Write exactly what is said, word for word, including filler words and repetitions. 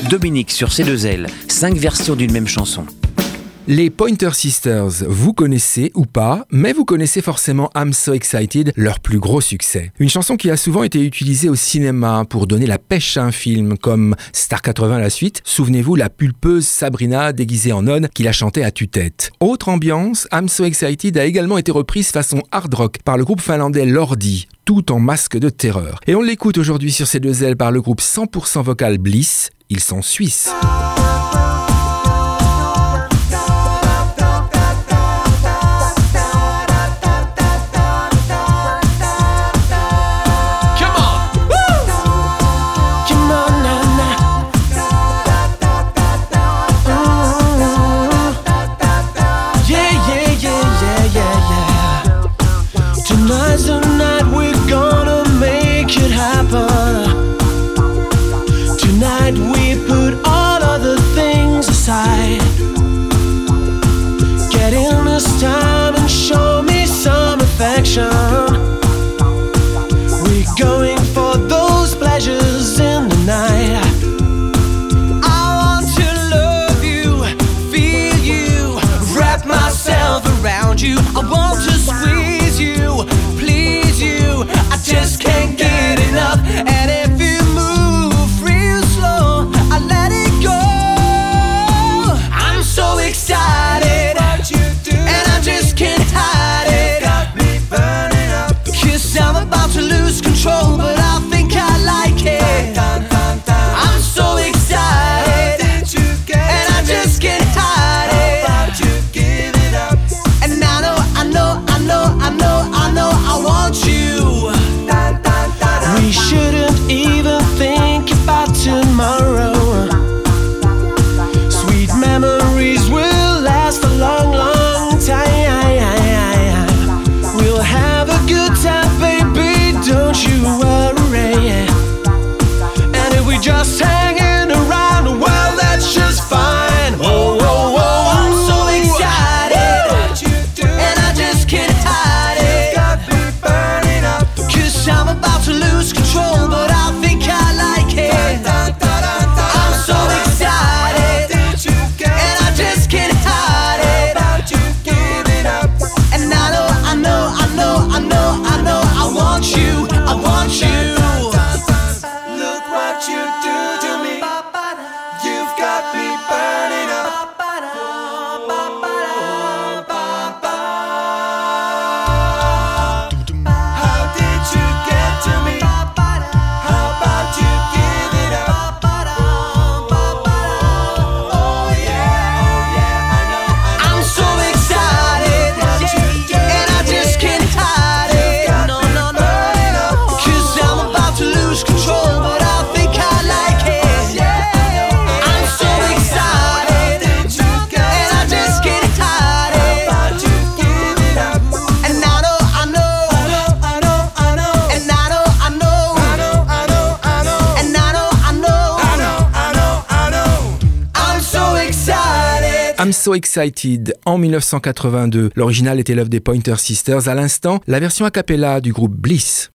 Dominique sur C deux L, cinq versions d'une même chanson. Les Pointer Sisters, vous connaissez ou pas, mais vous connaissez forcément I'm So Excited, leur plus gros succès. Une chanson qui a souvent été utilisée au cinéma pour donner la pêche à un film, comme Star quatre-vingts à la suite. Souvenez-vous, la pulpeuse Sabrina déguisée en nonne qui la chantait à tue-tête. Autre ambiance, I'm So Excited a également été reprise façon hard rock par le groupe finlandais Lordi, tout en masque de terreur. Et on l'écoute aujourd'hui sur C deux L par le groupe cent pour cent vocal Bliss, ils sont suisses. Get in this time and show me some affection. We're going for those pleasures in the night. I want to love you, feel you, wrap myself around you. I want to squeeze you, please you. I just can't get enough. And if you move real slow, I let it go. So excited, what you do, and I just can't hide it. You got me burning up. 'Cause I'm about to lose control, but I think I like it. Dun, dun, dun, dun. I'm so excited. How did you get and I just can't hide it. How about you give it up? And I know, I know, I know, I know, I know I want you. Dun, dun, dun, dun, we shouldn't even think about tomorrow. Sweet memories will last a long, long time. We'll have a good time, baby, don't you worry. And if we just hanging around, well, that's just fine. Whoa, whoa, whoa, I'm so excited. What you do, and I just can't hide it. Got me burning up. 'Cause I'm about to lose control, but I think I like it. Dun, dun, dun, dun, dun. I'm so excited. And I just can't hide it. About you give it up. And I know, I know, I know, I know, I know I want you, I want you. Look what you do to me. You've got me burning up. How did you get to me? How about you give it up? Oh yeah. I'm so excited, and I just can't hide it. No, no, no, 'cause I'm about to lose control, but I think I like it. I'm so excited, and I just can't hide it. And I know, I know, and I know, I know, and I know, I know, I'm so excited. I'm So Excited en dix-neuf cent quatre-vingt-deux. L'original était l'œuvre des Pointer Sisters. À l'instant, la version a cappella du groupe Bliss.